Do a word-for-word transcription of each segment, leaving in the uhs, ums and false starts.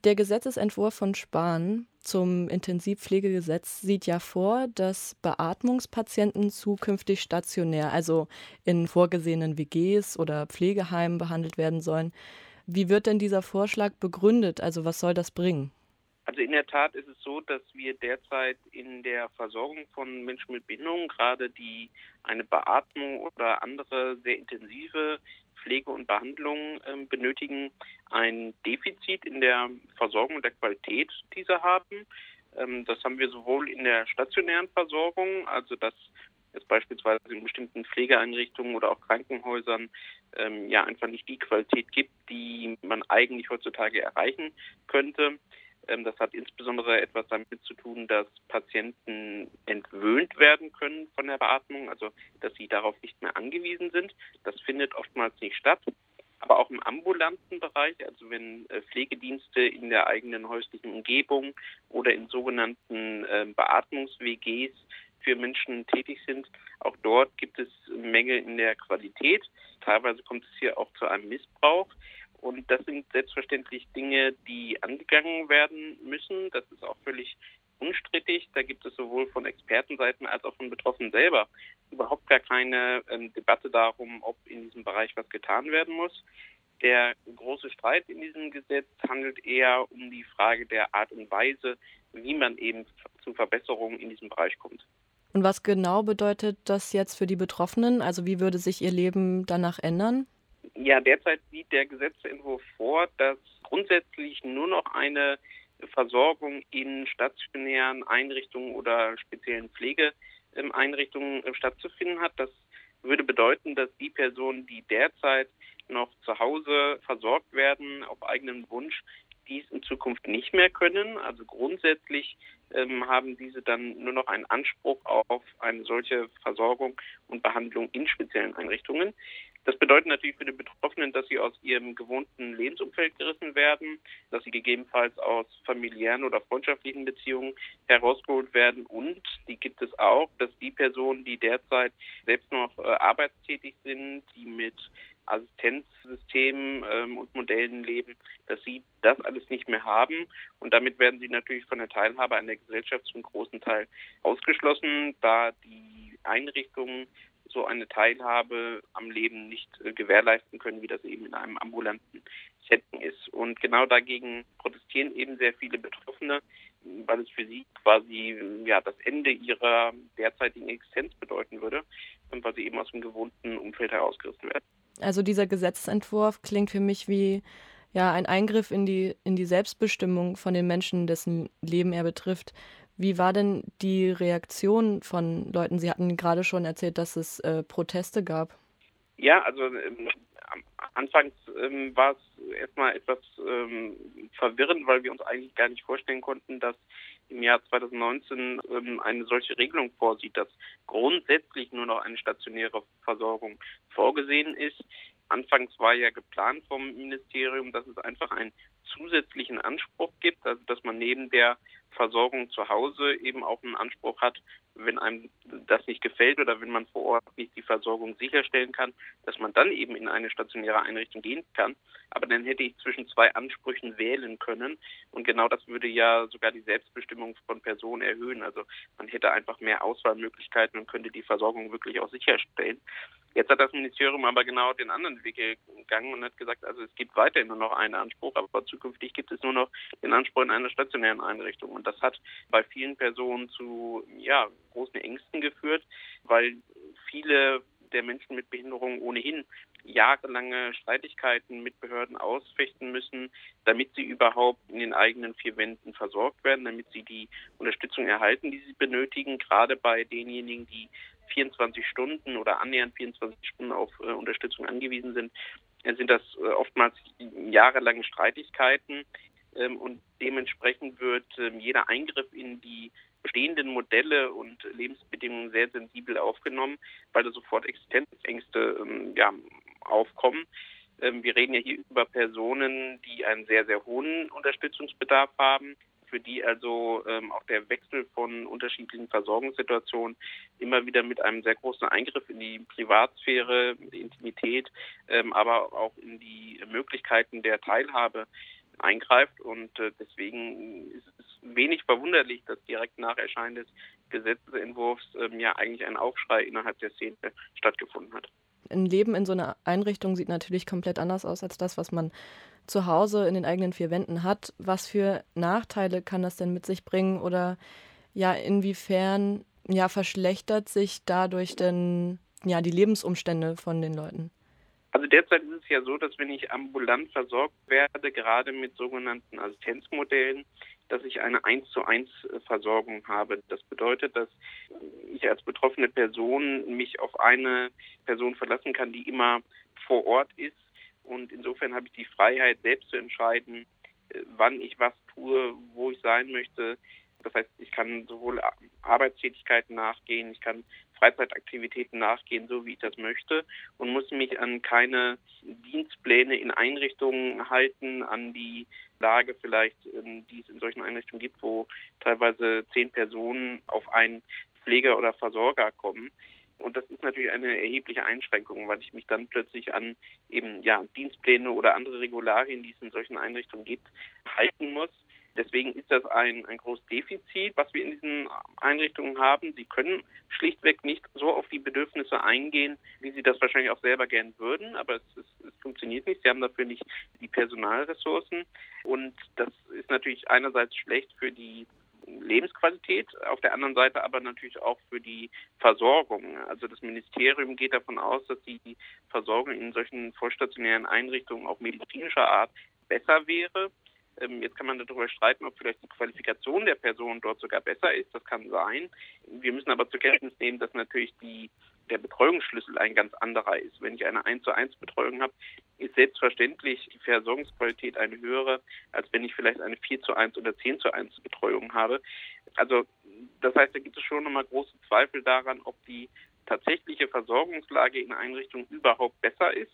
Der Gesetzesentwurf von Spahn zum Intensivpflegegesetz sieht ja vor, dass Beatmungspatienten zukünftig stationär, also in vorgesehenen W Gs oder Pflegeheimen behandelt werden sollen. Wie wird denn dieser Vorschlag begründet? Also was soll das bringen? Also in der Tat ist es so, dass wir derzeit in der Versorgung von Menschen mit Behinderung, gerade die eine Beatmung oder andere sehr intensive Pflege und Behandlung äh, benötigen, ein Defizit in der Versorgung und der Qualität dieser haben. Ähm, das haben wir sowohl in der stationären Versorgung, also dass es beispielsweise in bestimmten Pflegeeinrichtungen oder auch Krankenhäusern ähm, ja einfach nicht die Qualität gibt, die man eigentlich heutzutage erreichen könnte. Das hat insbesondere etwas damit zu tun, dass Patienten entwöhnt werden können von der Beatmung, also dass sie darauf nicht mehr angewiesen sind. Das findet oftmals nicht statt. Aber auch im ambulanten Bereich, also wenn Pflegedienste in der eigenen häuslichen Umgebung oder in sogenannten Beatmungs-W Gs für Menschen tätig sind, auch dort gibt es Mängel in der Qualität. Teilweise kommt es hier auch zu einem Missbrauch. Und das sind selbstverständlich Dinge, die angegangen werden müssen. Das ist auch völlig unstrittig. Da gibt es sowohl von Expertenseiten als auch von Betroffenen selber überhaupt gar keine ähm, Debatte darum, ob in diesem Bereich was getan werden muss. Der große Streit in diesem Gesetz handelt eher um die Frage der Art und Weise, wie man eben zu Verbesserungen in diesem Bereich kommt. Und was genau bedeutet das jetzt für die Betroffenen? Also wie würde sich ihr Leben danach ändern? Ja, derzeit sieht der Gesetzentwurf vor, dass grundsätzlich nur noch eine Versorgung in stationären Einrichtungen oder speziellen Pflegeeinrichtungen stattzufinden hat. Das würde bedeuten, dass die Personen, die derzeit noch zu Hause versorgt werden, auf eigenen Wunsch, dies in Zukunft nicht mehr können. Also grundsätzlich ähm, haben diese dann nur noch einen Anspruch auf eine solche Versorgung und Behandlung in speziellen Einrichtungen. Das bedeutet natürlich für die Betroffenen, dass sie aus ihrem gewohnten Lebensumfeld gerissen werden, dass sie gegebenenfalls aus familiären oder freundschaftlichen Beziehungen herausgeholt werden. Und die gibt es auch, dass die Personen, die derzeit selbst noch äh, arbeitstätig sind, die mit Assistenzsystemen ähm, und Modellen leben, dass sie das alles nicht mehr haben. Und damit werden sie natürlich von der Teilhabe an der Gesellschaft zum großen Teil ausgeschlossen, da die Einrichtungen so eine Teilhabe am Leben nicht äh, gewährleisten können, wie das eben in einem ambulanten Setting ist. Und genau dagegen protestieren eben sehr viele Betroffene, weil es für sie quasi ja das Ende ihrer derzeitigen Existenz bedeuten würde, weil sie eben aus dem gewohnten Umfeld herausgerissen werden. Also dieser Gesetzentwurf klingt für mich wie ja ein Eingriff in die in die Selbstbestimmung von den Menschen, dessen Leben er betrifft. Wie war denn die Reaktion von Leuten? Sie hatten gerade schon erzählt, dass es äh, Proteste gab. Ja, also ähm, anfangs ähm, war es erstmal etwas ähm, verwirrend, weil wir uns eigentlich gar nicht vorstellen konnten, dass im Jahr zwanzig neunzehn ähm, eine solche Regelung vorsieht, dass grundsätzlich nur noch eine stationäre Versorgung vorgesehen ist. Anfangs war ja geplant vom Ministerium, dass es einfach einen zusätzlichen Anspruch gibt, also dass man neben der Versorgung zu Hause eben auch einen Anspruch hat, wenn einem das nicht gefällt oder wenn man vor Ort nicht die Versorgung sicherstellen kann, dass man dann eben in eine stationäre Einrichtung gehen kann. Aber dann hätte ich zwischen zwei Ansprüchen wählen können. Und genau das würde ja sogar die Selbstbestimmung von Personen erhöhen. Also man hätte einfach mehr Auswahlmöglichkeiten und könnte die Versorgung wirklich auch sicherstellen. Jetzt hat das Ministerium aber genau den anderen Weg gegangen und hat gesagt, also es gibt weiterhin nur noch einen Anspruch, aber zukünftig gibt es nur noch den Anspruch in einer stationären Einrichtung. Und das hat bei vielen Personen zu ja, großen Ängsten geführt, weil viele der Menschen mit Behinderung ohnehin jahrelange Streitigkeiten mit Behörden ausfechten müssen, damit sie überhaupt in den eigenen vier Wänden versorgt werden, damit sie die Unterstützung erhalten, die sie benötigen, gerade bei denjenigen, die vierundzwanzig Stunden oder annähernd vierundzwanzig Stunden auf äh, Unterstützung angewiesen sind, äh, sind das äh, oftmals jahrelange Streitigkeiten ähm, und dementsprechend wird äh, jeder Eingriff in die bestehenden Modelle und Lebensbedingungen sehr sensibel aufgenommen, weil da sofort Existenzängste ähm, ja, aufkommen. Ähm, wir reden ja hier über Personen, die einen sehr, sehr hohen Unterstützungsbedarf haben, für die also ähm, auch der Wechsel von unterschiedlichen Versorgungssituationen immer wieder mit einem sehr großen Eingriff in die Privatsphäre, in die Intimität, ähm, aber auch in die Möglichkeiten der Teilhabe eingreift. Und äh, deswegen ist es wenig verwunderlich, dass direkt nach Erscheinen des Gesetzesentwurfs ähm, ja eigentlich ein Aufschrei innerhalb der Szene stattgefunden hat. Ein Leben in so einer Einrichtung sieht natürlich komplett anders aus als das, was man zu Hause in den eigenen vier Wänden hat. Was für Nachteile kann das denn mit sich bringen oder ja, inwiefern ja, verschlechtert sich dadurch denn ja, die Lebensumstände von den Leuten? Also derzeit ist es ja so, dass wenn ich ambulant versorgt werde, gerade mit sogenannten Assistenzmodellen, dass ich eine eins zu eins Versorgung habe. Das bedeutet, dass ich als betroffene Person mich auf eine Person verlassen kann, die immer vor Ort ist. Und insofern habe ich die Freiheit, selbst zu entscheiden, wann ich was tue, wo ich sein möchte. Das heißt, ich kann sowohl Arbeitstätigkeiten nachgehen, ich kann Freizeitaktivitäten nachgehen, so wie ich das möchte, und muss mich an keine Dienstpläne in Einrichtungen halten, an die Lage vielleicht, die es in solchen Einrichtungen gibt, wo teilweise zehn Personen auf einen Pfleger oder Versorger kommen. Und das ist natürlich eine erhebliche Einschränkung, weil ich mich dann plötzlich an eben ja Dienstpläne oder andere Regularien, die es in solchen Einrichtungen gibt, halten muss. Deswegen ist das ein, ein großes Defizit, was wir in diesen Einrichtungen haben. Sie können schlichtweg nicht so auf die Bedürfnisse eingehen, wie sie das wahrscheinlich auch selber gern würden, aber es, es, es funktioniert nicht. Sie haben dafür nicht die Personalressourcen und das ist natürlich einerseits schlecht für die Lebensqualität, auf der anderen Seite aber natürlich auch für die Versorgung. Also das Ministerium geht davon aus, dass die Versorgung in solchen vollstationären Einrichtungen auch medizinischer Art besser wäre. Jetzt kann man darüber streiten, ob vielleicht die Qualifikation der Person dort sogar besser ist. Das kann sein. Wir müssen aber zur Kenntnis nehmen, dass natürlich die, der Betreuungsschlüssel ein ganz anderer ist. Wenn ich eine eins zu eins Betreuung habe, ist selbstverständlich die Versorgungsqualität eine höhere, als wenn ich vielleicht eine vier zu eins oder zehn zu eins Betreuung habe. Also das heißt, da gibt es schon nochmal große Zweifel daran, ob die tatsächliche Versorgungslage in Einrichtungen überhaupt besser ist.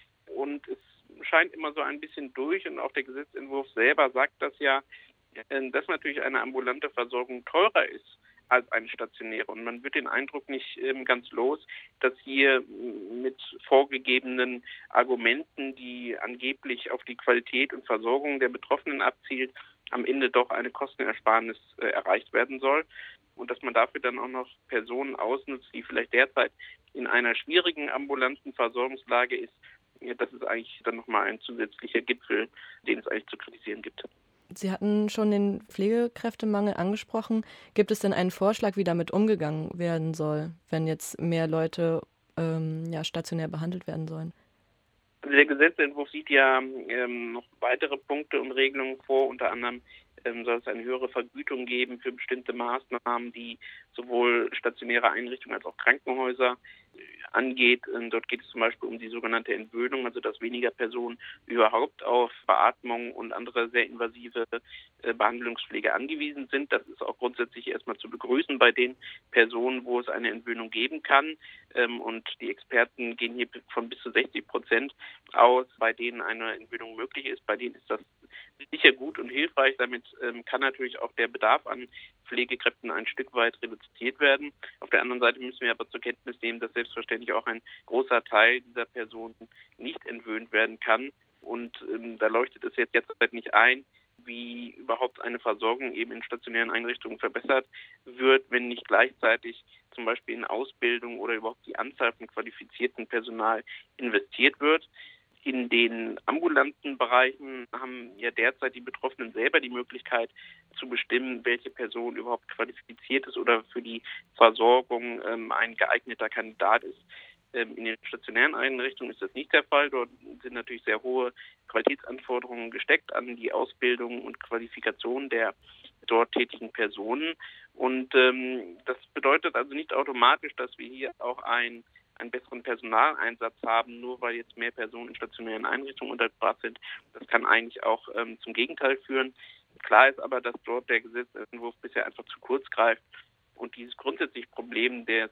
Und es scheint immer so ein bisschen durch und auch der Gesetzentwurf selber sagt das ja, dass natürlich eine ambulante Versorgung teurer ist als eine stationäre. Und man wird den Eindruck nicht ähm, ganz los, dass hier mit vorgegebenen Argumenten, die angeblich auf die Qualität und Versorgung der Betroffenen abzielt, am Ende doch eine Kostenersparnis äh, erreicht werden soll. Und dass man dafür dann auch noch Personen ausnutzt, die vielleicht derzeit in einer schwierigen ambulanten Versorgungslage ist, ja, das ist eigentlich dann nochmal ein zusätzlicher Gipfel, den es eigentlich zu kritisieren gibt. Sie hatten schon den Pflegekräftemangel angesprochen. Gibt es denn einen Vorschlag, wie damit umgegangen werden soll, wenn jetzt mehr Leute ähm, ja, stationär behandelt werden sollen? Also der Gesetzentwurf sieht ja ähm, noch weitere Punkte und Regelungen vor. Unter anderem ähm, soll es eine höhere Vergütung geben für bestimmte Maßnahmen, die sowohl stationäre Einrichtungen als auch Krankenhäuser angeht. Dort geht es zum Beispiel um die sogenannte Entwöhnung, also dass weniger Personen überhaupt auf Beatmung und andere sehr invasive Behandlungspflege angewiesen sind. Das ist auch grundsätzlich erstmal zu begrüßen bei den Personen, wo es eine Entwöhnung geben kann. Und die Experten gehen hier von bis zu sechzig Prozent aus, bei denen eine Entwöhnung möglich ist. Bei denen ist das sicher gut und hilfreich. Damit kann natürlich auch der Bedarf an Pflegekräften ein Stück weit reduziert werden. Auf der anderen Seite müssen wir aber zur Kenntnis nehmen, dass selbstverständlich auch ein großer Teil dieser Personen nicht entwöhnt werden kann. Und ähm, da leuchtet es jetzt derzeit nicht ein, wie überhaupt eine Versorgung eben in stationären Einrichtungen verbessert wird, wenn nicht gleichzeitig zum Beispiel in Ausbildung oder überhaupt die Anzahl von qualifizierten Personal investiert wird. In den ambulanten Bereichen haben ja derzeit die Betroffenen selber die Möglichkeit zu bestimmen, welche Person überhaupt qualifiziert ist oder für die Versorgung ähm, ein geeigneter Kandidat ist. Ähm, in den stationären Einrichtungen ist das nicht der Fall. Dort sind natürlich sehr hohe Qualitätsanforderungen gesteckt an die Ausbildung und Qualifikation der dort tätigen Personen. Und ähm, das bedeutet also nicht automatisch, dass wir hier auch ein einen besseren Personaleinsatz haben, nur weil jetzt mehr Personen in stationären Einrichtungen untergebracht sind. Das kann eigentlich auch ähm, zum Gegenteil führen. Klar ist aber, dass dort der Gesetzentwurf bisher einfach zu kurz greift und dieses grundsätzliche Problem des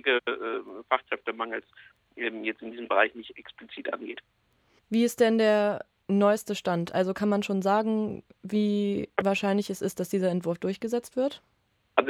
Pflegefachkräftemangels äh, ähm, jetzt in diesem Bereich nicht explizit angeht. Wie ist denn der neueste Stand? Also kann man schon sagen, wie wahrscheinlich es ist, dass dieser Entwurf durchgesetzt wird? Also das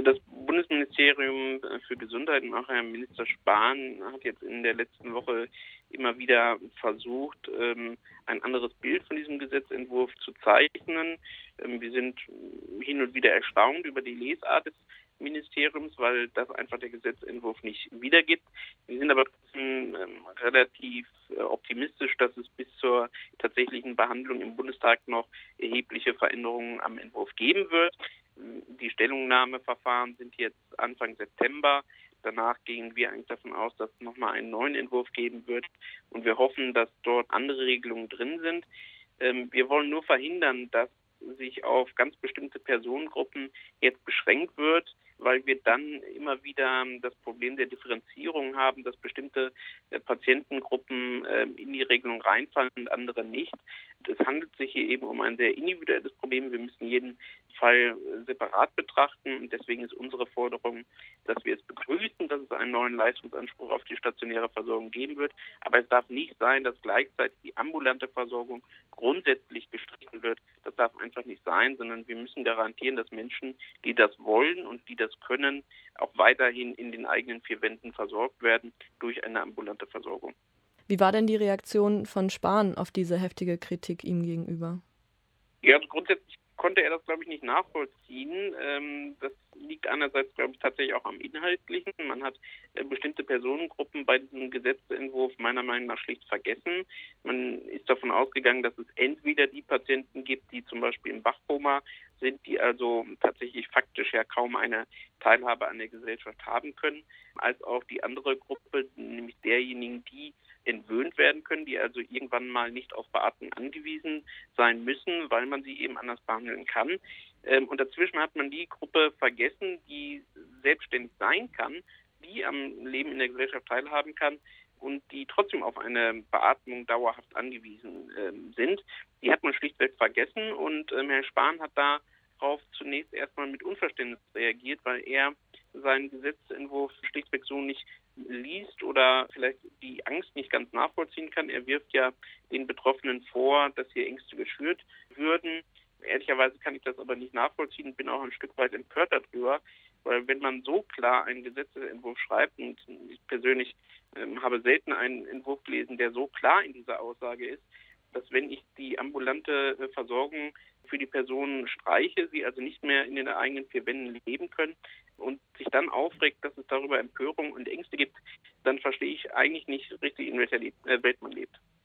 Bundesministerium für Gesundheit und auch Herr Minister Spahn hat jetzt in der letzten Woche immer wieder versucht, ein anderes Bild von diesem Gesetzentwurf zu zeichnen. Wir sind hin und wieder erstaunt über die Lesart des Ministeriums, weil das einfach der Gesetzentwurf nicht wiedergibt. Wir sind aber ähm, relativ äh, optimistisch, dass es bis zur tatsächlichen Behandlung im Bundestag noch erhebliche Veränderungen am Entwurf geben wird. Die Stellungnahmeverfahren sind jetzt Anfang September. Danach gehen wir eigentlich davon aus, dass es nochmal einen neuen Entwurf geben wird. Und wir hoffen, dass dort andere Regelungen drin sind. Ähm, wir wollen nur verhindern, dass sich auf ganz bestimmte Personengruppen jetzt beschränkt wird, weil wir dann immer wieder das Problem der Differenzierung haben, dass bestimmte äh, Patientengruppen äh, in die Regelung reinfallen und andere nicht. Es handelt sich hier eben um ein sehr individuelles Problem. Wir müssen jeden Fall äh, separat betrachten und deswegen ist unsere Forderung, dass wir es begrüßen, dass es einen neuen Leistungsanspruch auf die stationäre Versorgung geben wird. Aber es darf nicht sein, dass gleichzeitig die ambulante Versorgung grundsätzlich gestrichen wird. Das darf einfach nicht sein, sondern wir müssen garantieren, dass Menschen, die das wollen und die das können, auch weiterhin in den eigenen vier Wänden versorgt werden durch eine ambulante Versorgung. Wie war denn die Reaktion von Spahn auf diese heftige Kritik ihm gegenüber? Ja, also grundsätzlich konnte er das, glaube ich, nicht nachvollziehen. Ähm, das liegt einerseits, glaube ich, tatsächlich auch am Inhaltlichen. Man hat äh, bestimmte Personengruppen bei diesem Gesetzentwurf meiner Meinung nach schlicht vergessen. Man ist davon ausgegangen, dass es entweder die Patienten gibt, die zum Beispiel im Wachkoma sind, die also tatsächlich faktisch ja kaum eine Teilhabe an der Gesellschaft haben können, als auch die andere Gruppe, nämlich derjenigen, die entwöhnt werden können, die also irgendwann mal nicht auf Beatmung angewiesen sein müssen, weil man sie eben anders behandeln kann. Und dazwischen hat man die Gruppe vergessen, die selbstständig sein kann, die am Leben in der Gesellschaft teilhaben kann und die trotzdem auf eine Beatmung dauerhaft angewiesen sind. Die hat man schlichtweg vergessen und Herr Spahn hat darauf zunächst erstmal mit Unverständnis reagiert, weil er seinen Gesetzentwurf schlichtweg so nicht liest oder vielleicht die Angst nicht ganz nachvollziehen kann. Er wirft ja den Betroffenen vor, dass hier Ängste geschürt würden. Ehrlicherweise kann ich das aber nicht nachvollziehen, bin auch ein Stück weit empört darüber, weil wenn man so klar einen Gesetzentwurf schreibt, und ich persönlich ähm, habe selten einen Entwurf gelesen, der so klar in dieser Aussage ist, dass wenn ich die ambulante äh, Versorgung für die Personen streiche, sie also nicht mehr in den eigenen vier Wänden leben können und sich dann aufregt, dass es darüber Empörung und Ängste gibt, dann verstehe ich eigentlich nicht richtig, in welcher Le- äh, Welt man lebt.